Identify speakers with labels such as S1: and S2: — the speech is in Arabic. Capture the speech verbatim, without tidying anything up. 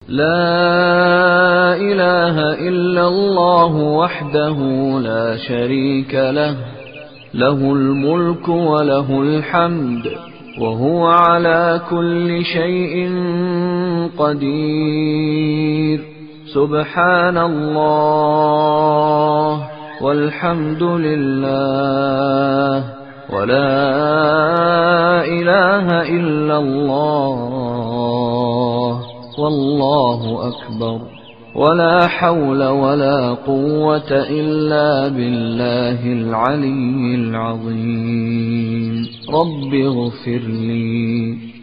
S1: لا إله إلا الله وحده لا شريك له، له الملك وله الحمد وهو على كل شيء قدير. سبحان الله والحمد لله ولا إله إلا الله والله أكبر، ولا حول ولا قوة إلا بالله العلي العظيم. رب اغفر لي